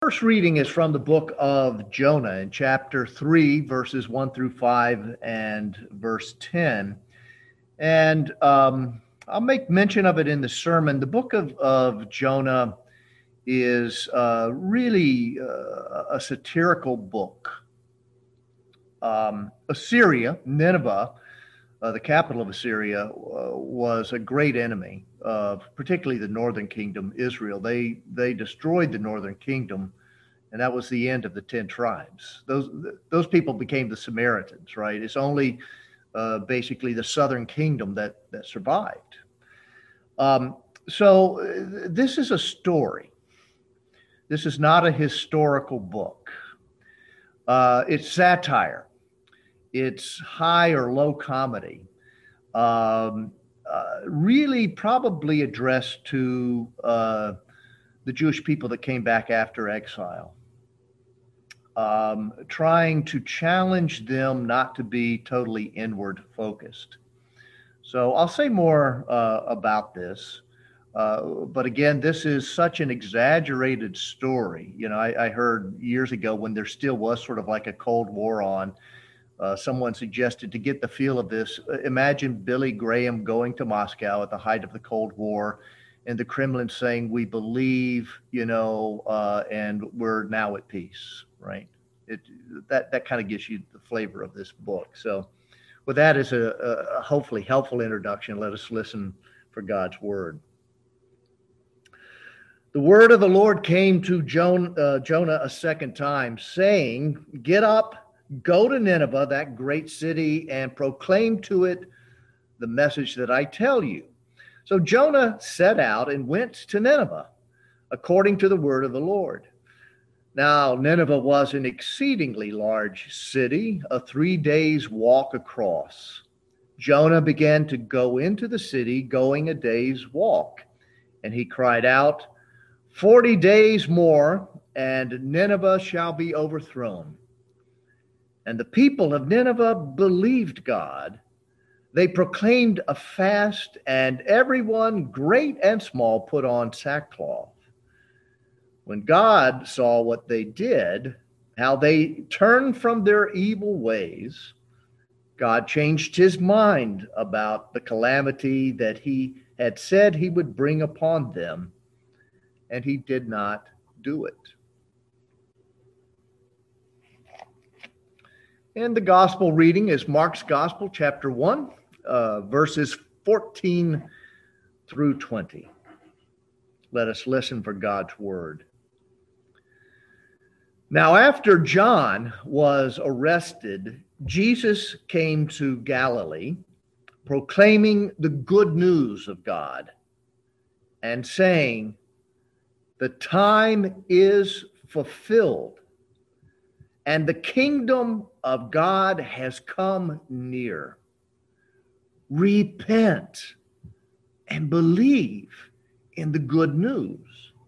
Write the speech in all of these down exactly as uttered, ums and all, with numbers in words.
First reading is from the book of Jonah in chapter three, verses one through five and verse ten. And um, I'll make mention of it in the sermon. The book of, of Jonah is uh, really uh, a satirical book. Um, Assyria, Nineveh, uh, the capital of Assyria, uh, was a great enemy of particularly the northern kingdom, Israel. They they destroyed the northern kingdom, and that was the end of the ten tribes. Those those people became the Samaritans, right? It's only uh, basically the southern kingdom that that survived. Um, so uh, this is a story. This is not a historical book. Uh, it's satire. It's high or low comedy, um, uh, really probably addressed to uh, the Jewish people that came back after exile, um, trying to challenge them not to be totally inward focused. So I'll say more uh, about this. Uh, but again, this is such an exaggerated story. You know, I, I heard years ago when there still was sort of like a Cold War on. Uh, someone suggested to get the feel of this, uh, imagine Billy Graham going to Moscow at the height of the Cold War and the Kremlin saying, we believe, you know, uh, and we're now at peace, right? It, that that kind of gives you the flavor of this book. So with that as a, a hopefully helpful introduction, let us listen for God's word. The word of the Lord came to Jonah, uh, Jonah a second time, saying, get up, go to Nineveh, that great city, and proclaim to it the message that I tell you. So Jonah set out and went to Nineveh, according to the word of the Lord. Now, Nineveh was an exceedingly large city, a three days walk across. Jonah began to go into the city, going a day's walk, and he cried out, Forty days more, and Nineveh shall be overthrown. And the people of Nineveh believed God. They proclaimed a fast, and everyone, great and small, put on sackcloth. When God saw what they did, how they turned from their evil ways, God changed his mind about the calamity that he had said he would bring upon them, and he did not do it. And the gospel reading is Mark's Gospel, chapter one, uh, verses fourteen through twenty. Let us listen for God's word. Now, after John was arrested, Jesus came to Galilee, proclaiming the good news of God and saying, the time is fulfilled, and the kingdom of God has come near. Repent and believe in the good news.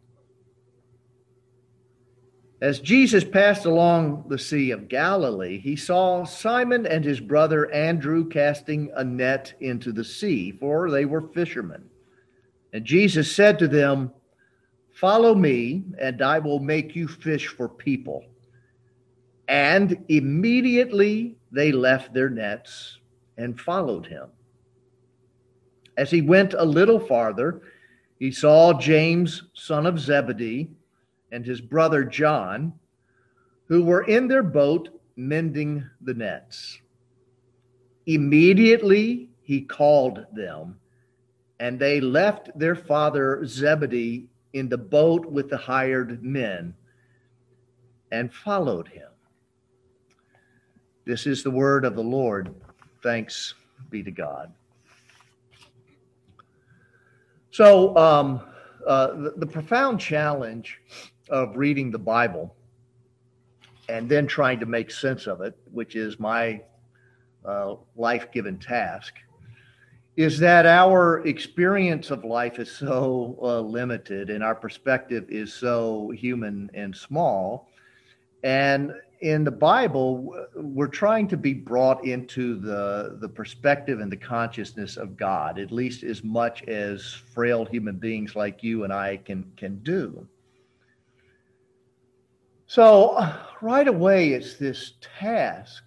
As Jesus passed along the Sea of Galilee, he saw Simon and his brother Andrew casting a net into the sea, for they were fishermen. And Jesus said to them, follow me, and I will make you fish for people. And immediately they left their nets and followed him. As he went a little farther, he saw James, son of Zebedee, and his brother John, who were in their boat mending the nets. Immediately he called them, and they left their father Zebedee in the boat with the hired men and followed him. This is the word of the Lord. Thanks be to God. So um, uh, the, the profound challenge of reading the Bible and then trying to make sense of it, which is my uh, life-given task, is that our experience of life is so uh, limited and our perspective is so human and small. And in the Bible, we're trying to be brought into the, the perspective and the consciousness of God, at least as much as frail human beings like you and I can, can do. So uh, right away, it's this task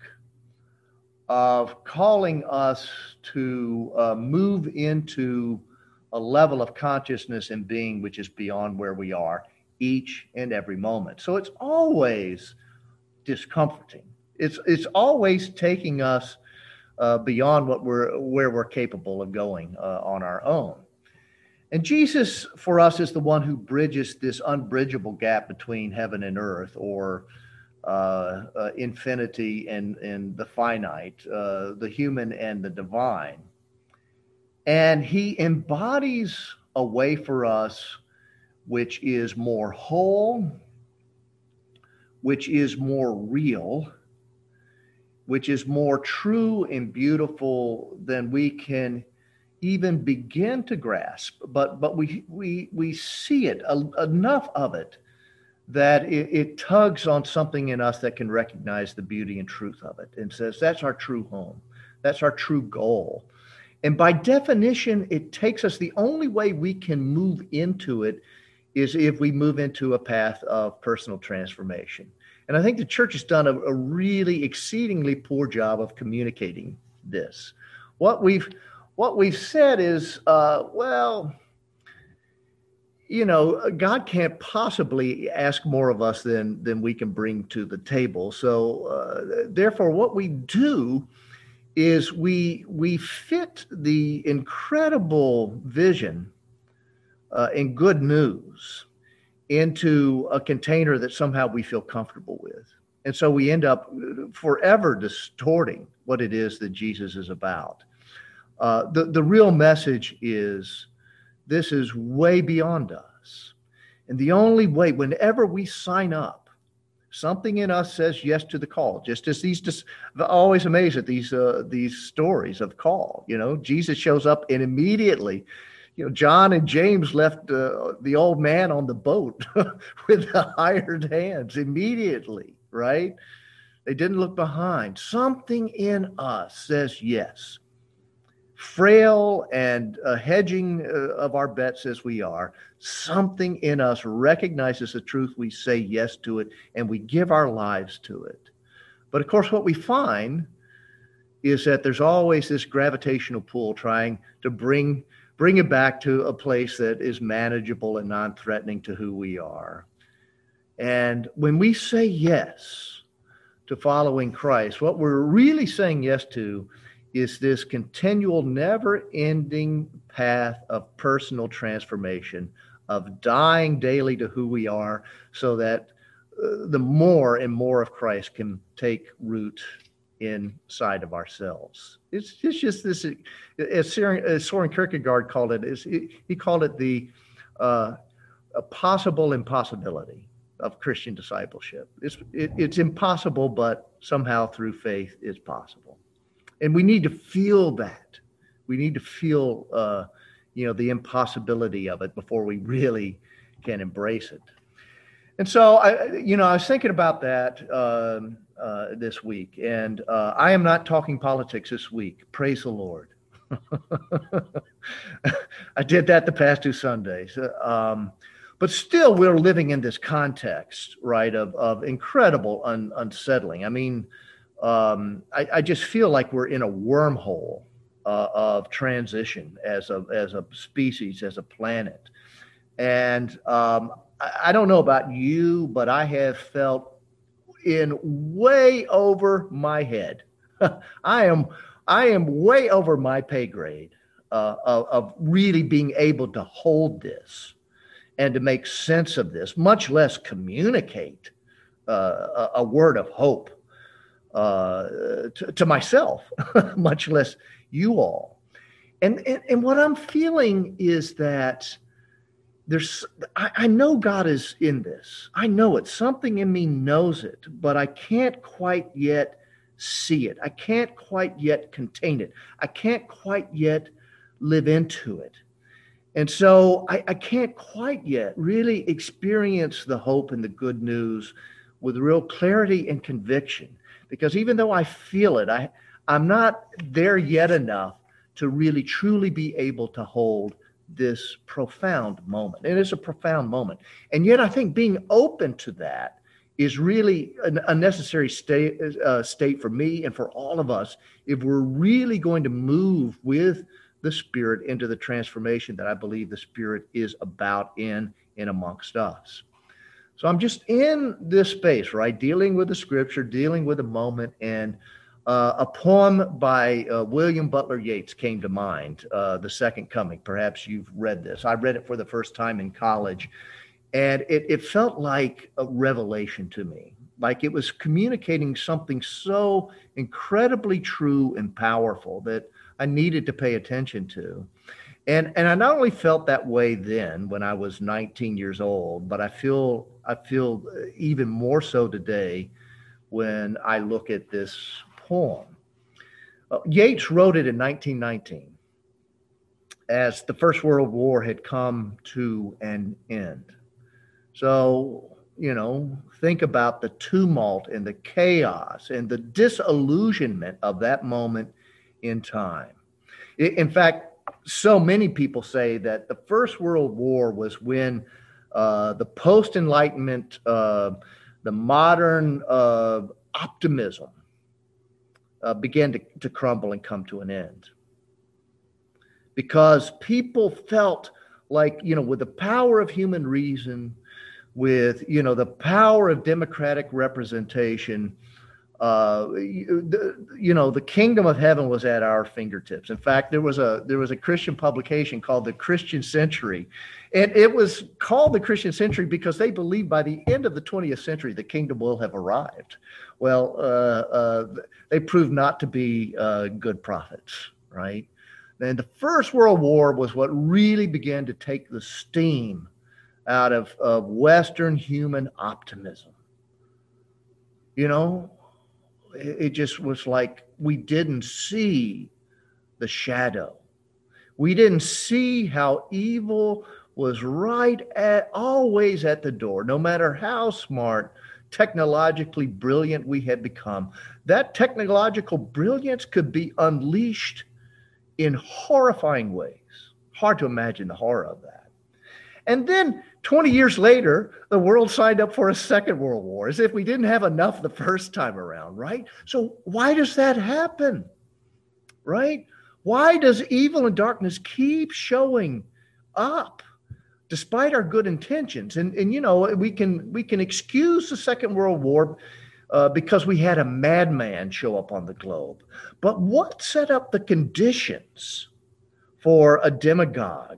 of calling us to uh, move into a level of consciousness and being which is beyond where we are each and every moment. So it's always discomforting. It's it's always taking us uh, beyond what we're where we're capable of going uh, on our own. And Jesus, for us, is the one who bridges this unbridgeable gap between heaven and earth, or uh, uh, infinity and, and the finite, uh, the human and the divine. And he embodies a way for us which is more whole, which is more real, which is more true and beautiful than we can even begin to grasp. But but we we we see it, uh, enough of it, that it, it tugs on something in us that can recognize the beauty and truth of it and says that's our true home, that's our true goal. And by definition, it takes us, the only way we can move into it is if we move into a path of personal transformation. And I think the church has done a, a really exceedingly poor job of communicating this. What we've what we've said is, uh, well, you know, God can't possibly ask more of us than than we can bring to the table. So, uh, therefore, what we do is we we fit the incredible vision uh, and good news into a container that somehow we feel comfortable with. And so we end up forever distorting what it is that Jesus is about. Uh, the, the real message is this is way beyond us. And the only way, whenever we sign up, something in us says yes to the call. Just as these, just, I'm always amazed at these uh, these stories of call. You know, Jesus shows up and immediately, you know, John and James left uh, the old man on the boat with the hired hands immediately, right? They didn't look behind. Something in us says yes. Frail and uh, hedging uh, of our bets as we are, something in us recognizes the truth. We say yes to it, and we give our lives to it. But of course, what we find is that there's always this gravitational pull trying to bring bring it back to a place that is manageable and non-threatening to who we are. And when we say yes to following Christ, what we're really saying yes to is this continual, never-ending path of personal transformation, of dying daily to who we are, so that uh, the more and more of Christ can take root inside of ourselves. It's, it's just this, as Soren Kierkegaard called it, is he called it the uh, a possible impossibility of Christian discipleship. It's, it, it's impossible, but somehow through faith it's possible. And we need to feel that. We need to feel, uh, you know, the impossibility of it before we really can embrace it. And so, I, you know, I was thinking about that um, uh, this week, and uh, I am not talking politics this week. Praise the Lord. I did that the past two Sundays. Um, but still, we're living in this context, right, of, of incredible un- unsettling. I mean, Um, I, I just feel like we're in a wormhole uh, of transition as a as a species, as a planet. And um, I, I don't know about you, but I have felt in way over my head. I am I am way over my pay grade uh, of, of really being able to hold this and to make sense of this, much less communicate uh, a, a word of hope uh, to, to myself, much less you all. And, and and what I'm feeling is that there's, I, I know God is in this. I know it. Something in me knows it, but I can't quite yet see it. I can't quite yet contain it. I can't quite yet live into it. And so I, I can't quite yet really experience the hope and the good news with real clarity and conviction. Because even though I feel it, I, I'm not there yet enough to really truly be able to hold this profound moment. And it's a profound moment. And yet I think being open to that is really a necessary state, uh, state for me and for all of us if we're really going to move with the Spirit into the transformation that I believe the Spirit is about in and amongst us. So I'm just in this space, right? Dealing with the scripture, dealing with the moment, and uh, a poem by uh, William Butler Yeats came to mind, uh, The Second Coming. Perhaps you've read this. I read it for the first time in college, and it, it felt like a revelation to me. Like it was communicating something so incredibly true and powerful that I needed to pay attention to. And and I not only felt that way then when I was nineteen years old, but I feel I feel even more so today when I look at this poem. Uh, Yeats wrote it in nineteen nineteen as the First World War had come to an end. So, you know, think about the tumult and the chaos and the disillusionment of that moment in time. In fact, so many people say that the First World War was when uh, the post-Enlightenment, uh, the modern uh, optimism uh, began to, to crumble and come to an end. Because people felt like, you know, with the power of human reason, with, you know, the power of democratic representation, uh, you, you know, the kingdom of heaven was at our fingertips. In fact, there was a there was a Christian publication called the Christian Century, and it was called the Christian Century because they believed by the end of the twentieth century the kingdom will have arrived. Well, uh, uh, they proved not to be uh, good prophets, right? And the First World War was what really began to take the steam out of, of Western human optimism. You know, it just was like we didn't see the shadow. We didn't see how evil was right at always at the door, no matter how smart, technologically brilliant we had become. That technological brilliance could be unleashed in horrifying ways. Hard to imagine the horror of that. And then twenty years later, the world signed up for a second world war, as if we didn't have enough the first time around, right? So why does that happen, right? Why does evil and darkness keep showing up despite our good intentions? And, and you know, we can we can excuse the Second World War uh, because we had a madman show up on the globe. But what set up the conditions for a demagogue,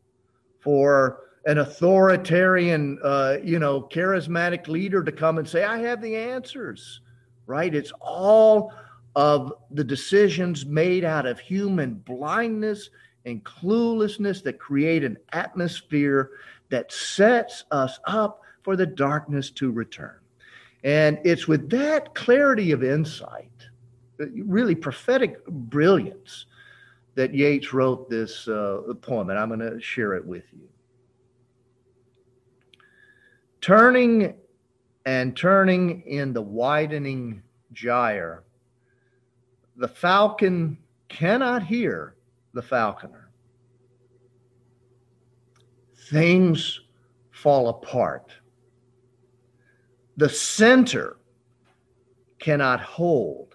for an authoritarian, uh, you know, charismatic leader to come and say, I have the answers, right? It's all of the decisions made out of human blindness and cluelessness that create an atmosphere that sets us up for the darkness to return. And it's with that clarity of insight, really prophetic brilliance, that Yeats wrote this uh, poem, and I'm going to share it with you. Turning and turning in the widening gyre, the falcon cannot hear the falconer. Things fall apart. The center cannot hold.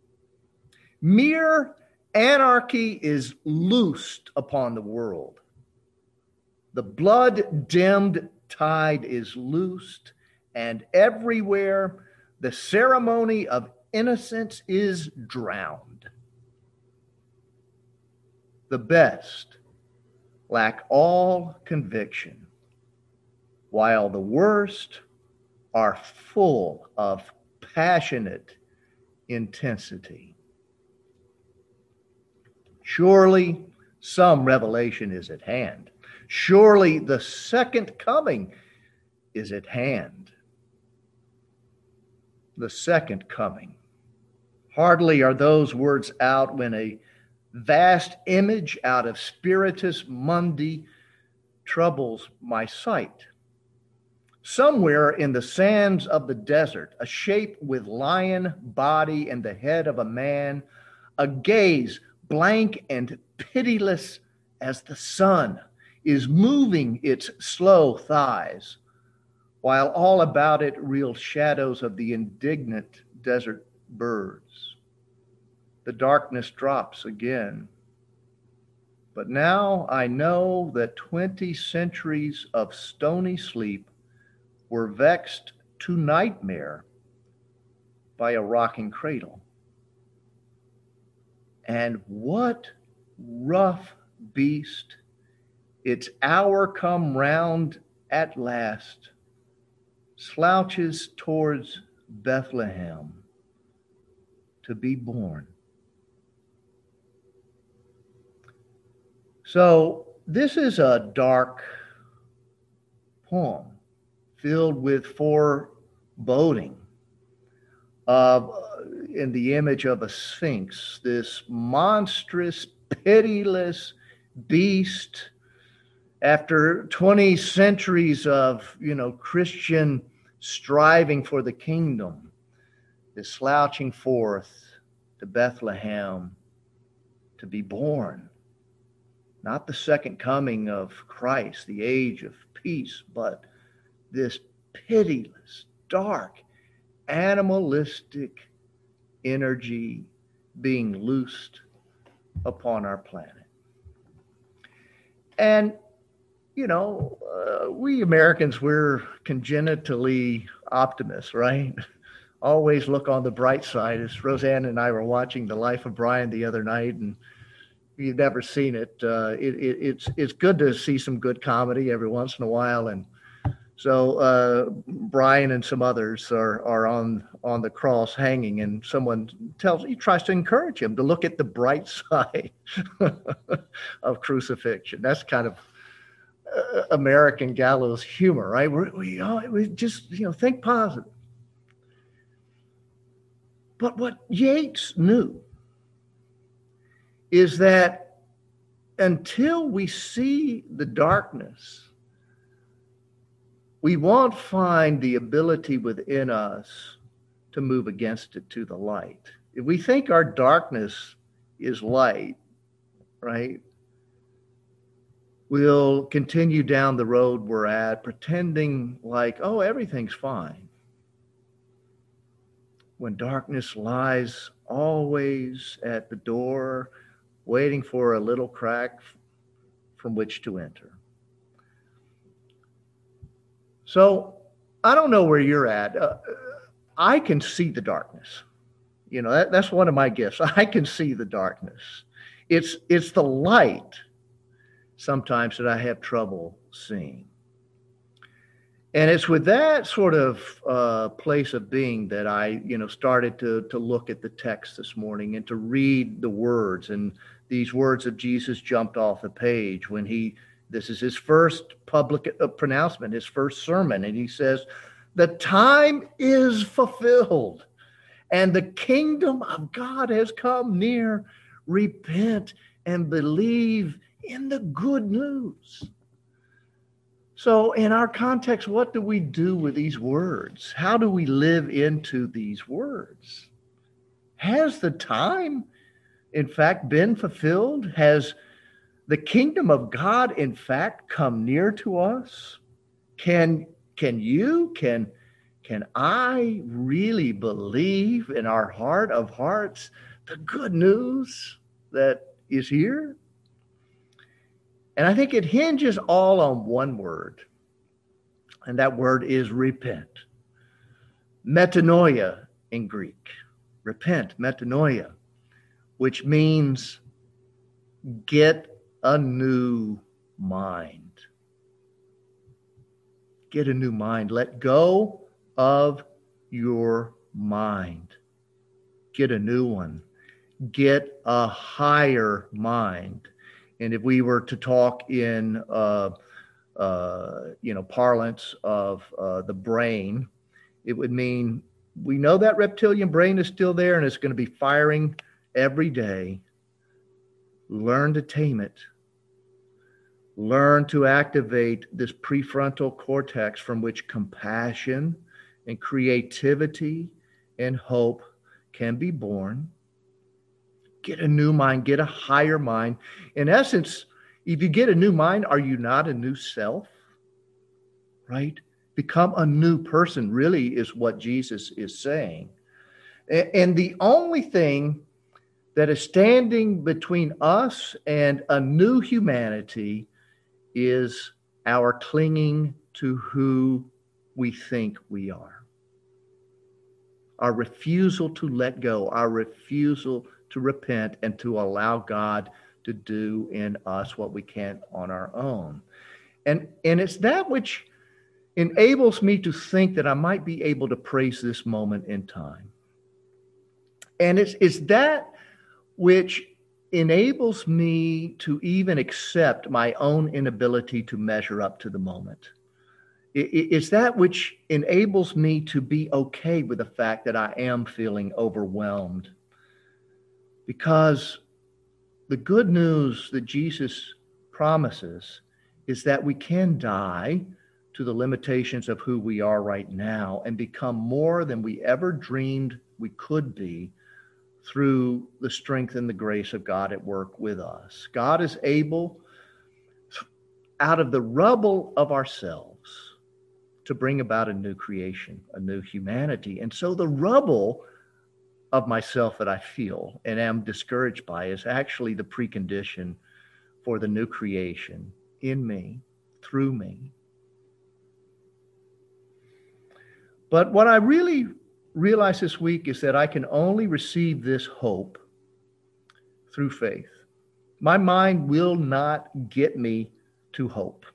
Mere anarchy is loosed upon the world. The blood-dimmed tide is loosed, and everywhere the ceremony of innocence is drowned. The best lack all conviction, while the worst are full of passionate intensity. Surely some revelation is at hand. Surely the second coming is at hand. The second coming. Hardly are those words out when a vast image out of Spiritus Mundi troubles my sight. Somewhere in the sands of the desert, a shape with lion body and the head of a man, a gaze blank and pitiless as the sun, is moving its slow thighs, while all about it reel shadows of the indignant desert birds. The darkness drops again. But now I know that twenty centuries of stony sleep were vexed to nightmare by a rocking cradle. And what rough beast, its hour come round at last, slouches towards Bethlehem to be born. So this is a dark poem filled with foreboding of, in the image of a sphinx, this monstrous, pitiless beast. After twenty centuries of, you know, Christian striving for the kingdom, is slouching forth to Bethlehem to be born. Not the second coming of Christ, the age of peace, but this pitiless, dark, animalistic energy being loosed upon our planet. And, you know, uh, we Americans, we're congenitally optimists, right? Always look on the bright side. As Roseanne and I were watching The Life of Brian the other night, and you've never seen it, uh, it, it it's it's good to see some good comedy every once in a while. And so uh, Brian and some others are are on on the cross hanging, and someone tells he tries to encourage him to look at the bright side of crucifixion. That's kind of uh, American gallows humor, right? We're, we oh, we just you know think positive. But what Yeats knew is that until we see the darkness, we won't find the ability within us to move against it to the light. If we think our darkness is light, right, we'll continue down the road we're at, pretending like, oh, everything's fine, when darkness lies always at the door, waiting for a little crack from which to enter. So I don't know where you're at. Uh, I can see the darkness. You know, that, that's one of my gifts. I can see the darkness. It's, it's the light sometimes that I have trouble seeing. And it's with that sort of uh, place of being that I, you know, started to, to look at the text this morning and to read the words. And these words of Jesus jumped off the page when he, this is his first public uh, pronouncement, his first sermon. And he says, the time is fulfilled and the kingdom of God has come near. Repent and believe in the good news. So in our context, what do we do with these words? How do we live into these words? Has the time, in fact, been fulfilled? Has the kingdom of God, in fact, come near to us? Can, can you, can, can I really believe in our heart of hearts the good news that is here? And I think it hinges all on one word, and that word is repent. Metanoia in Greek. Repent, metanoia, which means get a new mind. Get a new mind. Let go of your mind. Get a new one. Get a higher mind. And if we were to talk in, uh, uh, you know, parlance of uh, the brain, it would mean we know that reptilian brain is still there and it's going to be firing every day. Learn to tame it. Learn to activate this prefrontal cortex from which compassion and creativity and hope can be born. Get a new mind, get a higher mind. In essence, if you get a new mind, are you not a new self? Right? Become a new person, really, is what Jesus is saying. And the only thing that is standing between us and a new humanity is our clinging to who we think we are. Our refusal to let go, our refusal to repent and to allow God to do in us what we can't on our own. And, and it's that which enables me to think that I might be able to praise this moment in time. And it's, it's that which enables me to even accept my own inability to measure up to the moment. It, it's that which enables me to be okay with the fact that I am feeling overwhelmed. Because the good news that Jesus promises is that we can die to the limitations of who we are right now and become more than we ever dreamed we could be through the strength and the grace of God at work with us. God is able, out of the rubble of ourselves, to bring about a new creation, a new humanity. And so the rubble of myself that I feel and am discouraged by is actually the precondition for the new creation in me, through me. But what I really realized this week is that I can only receive this hope through faith. My mind will not get me to hope.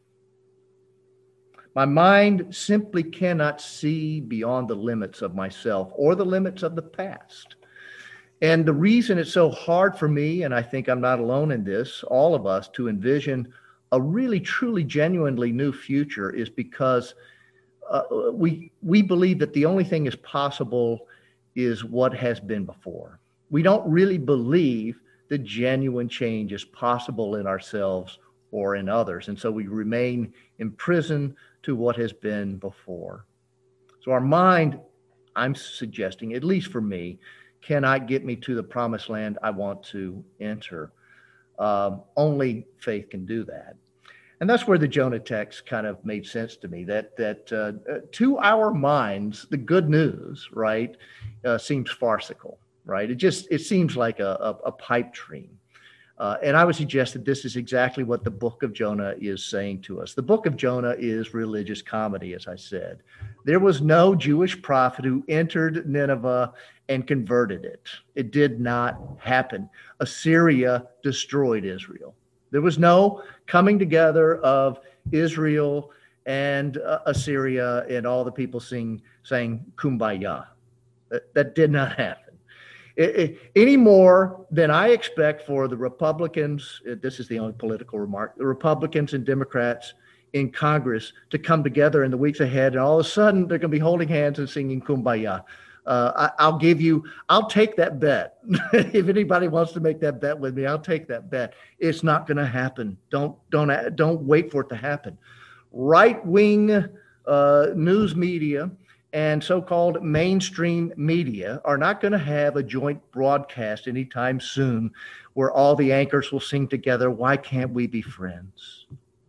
My mind simply cannot see beyond the limits of myself or the limits of the past. And the reason it's so hard for me, and I think I'm not alone in this, all of us, to envision a really, truly, genuinely new future is because uh, we we believe that the only thing is possible is what has been before. We don't really believe that genuine change is possible in ourselves or in others. And so we remain imprisoned to what has been before. So our mind, I'm suggesting, at least for me, cannot get me to the promised land I want to enter. Um, only faith can do that. And that's where the Jonah text kind of made sense to me, that that uh, to our minds, the good news, right, uh, seems farcical, right? It just, it seems like a, a, a pipe dream. Uh, and I would suggest that this is exactly what the book of Jonah is saying to us. The book of Jonah is religious comedy, as I said. There was no Jewish prophet who entered Nineveh and converted it. It did not happen. Assyria destroyed Israel. There was no coming together of Israel and uh, Assyria and all the people sing, saying Kumbaya. That, that did not happen. It, it, any more than I expect for the Republicans, this is the only political remark, the Republicans and Democrats in Congress to come together in the weeks ahead, and all of a sudden they're going to be holding hands and singing Kumbaya. Uh, I, I'll give you, I'll take that bet. If anybody wants to make that bet with me, I'll take that bet. It's not going to happen. Don't, don't, don't wait for it to happen. Right-wing uh, news media and so-called mainstream media are not going to have a joint broadcast anytime soon where all the anchors will sing together, "Why can't we be friends?"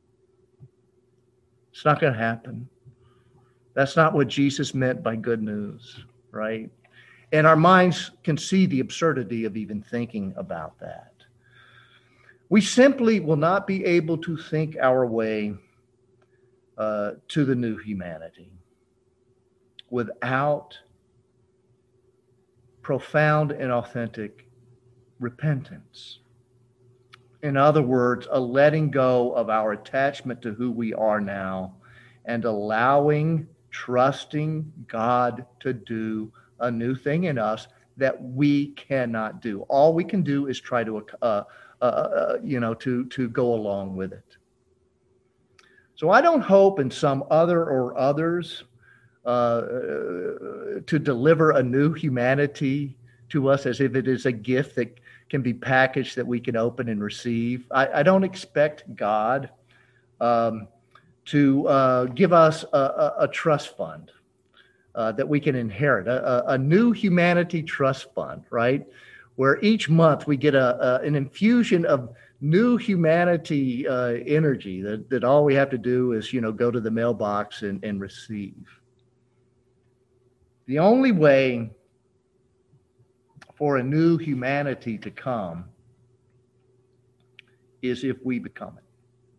It's not going to happen. That's not what Jesus meant by good news, right? And our minds can see the absurdity of even thinking about that. We simply will not be able to think our way uh, to the new humanity without profound and authentic repentance. In other words, a letting go of our attachment to who we are now and allowing, trusting God to do a new thing in us that we cannot do. All we can do is try to, uh, uh, uh, you know, to, to go along with it. So I don't hope in some other or others uh, to deliver a new humanity to us as if it is a gift that can be packaged that we can open and receive. I, I don't expect God um, to uh, give us a, a, a trust fund uh, that we can inherit, a, a new humanity trust fund, right? Where each month we get a, a an infusion of new humanity uh, energy that, that all we have to do is, you know, go to the mailbox and, and receive. The only way for a new humanity to come is if we become it.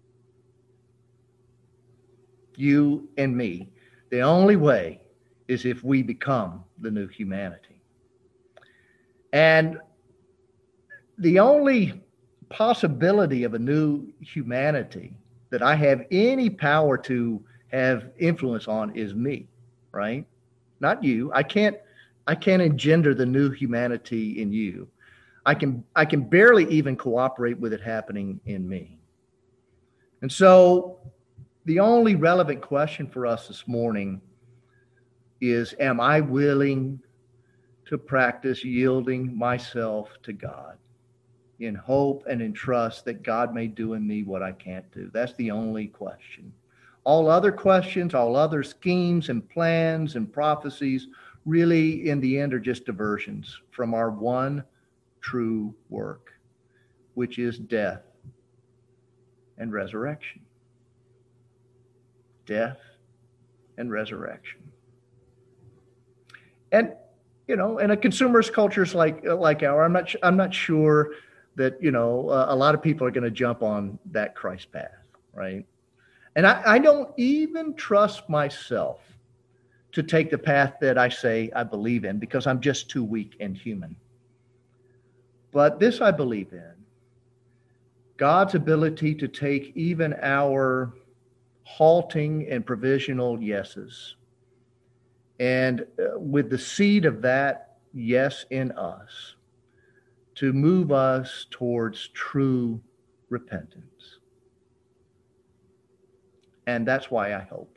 You and me. The only way is if we become the new humanity. And the only possibility of a new humanity that I have any power to have influence on is me, right? Not you. I can't I can't engender the new humanity in you. I can I can barely even cooperate with it happening in me. And so the only relevant question for us this morning is, am I willing to practice yielding myself to God in hope and in trust that God may do in me what I can't do? That's the only question. All other questions, all other schemes and plans and prophecies really in the end are just diversions from our one true work, which is death and resurrection. Death and resurrection. And, you know, in a consumerist cultures like like our, I'm not I'm not sure that, you know, uh, a lot of people are going to jump on that Christ path, right? And I, I don't even trust myself to take the path that I say I believe in because I'm just too weak and human. But this I believe in, God's ability to take even our halting and provisional yeses, and uh, with the seed of that yes in us, to move us towards true repentance. And that's why I hope.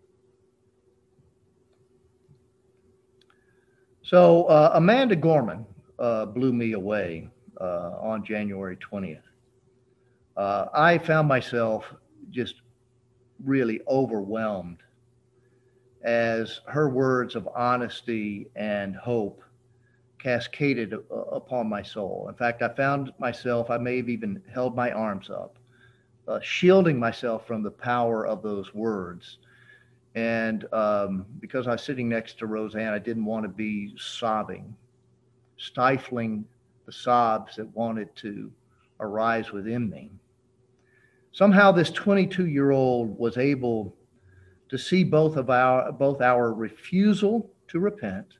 So uh, Amanda Gorman uh, blew me away uh, on January twentieth. Uh, I found myself just really overwhelmed as her words of honesty and hope cascaded uh, upon my soul. In fact, I found myself, I may have even held my arms up, uh, shielding myself from the power of those words. And um, because I was sitting next to Roseanne, I didn't want to be sobbing, stifling the sobs that wanted to arise within me. Somehow this twenty-two-year-old was able to see both of our both our refusal to repent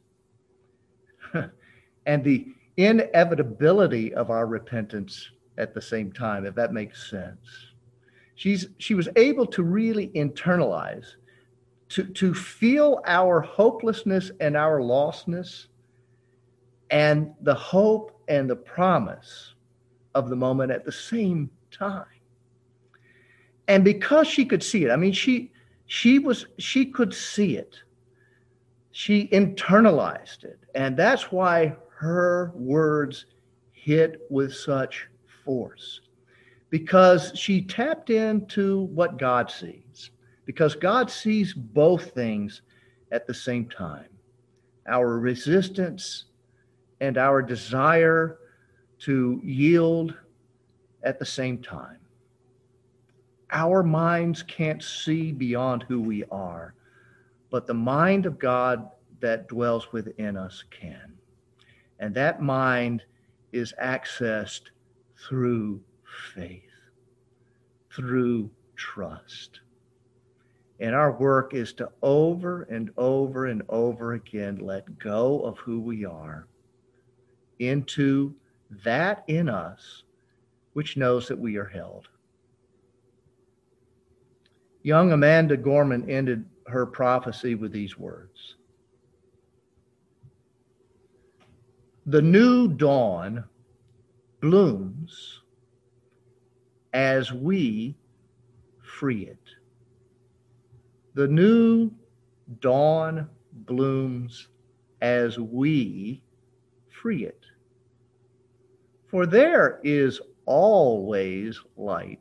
and the inevitability of our repentance at the same time, if that makes sense. She's she was able to really internalize, to, to feel our hopelessness and our lostness and the hope and the promise of the moment at the same time. And because she could see it, I mean, she she was she could see it. She internalized it. And that's why her words hit with such force. Because she tapped into what God sees. Because God sees both things at the same time. Our resistance and our desire to yield at the same time. Our minds can't see beyond who we are, but the mind of God that dwells within us can. And that mind is accessed through faith, through trust. And our work is to over and over and over again let go of who we are into that in us which knows that we are held. Young Amanda Gorman ended her prophecy with these words. The new dawn blooms as we free it. The new dawn blooms as we free it. For there is always light,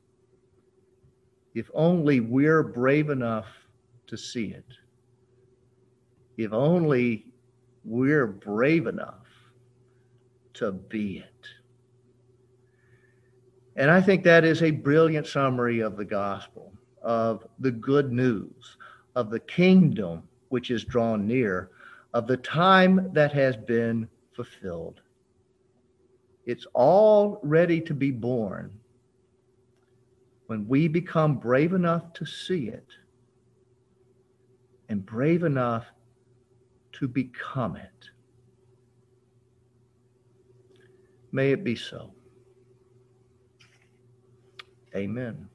if only we're brave enough to see it. If only we're brave enough to be it. And I think that is a brilliant summary of the gospel, of the good news, of the kingdom which is drawn near, of the time that has been fulfilled. It's all ready to be born when we become brave enough to see it and brave enough to become it. May it be so. Amen.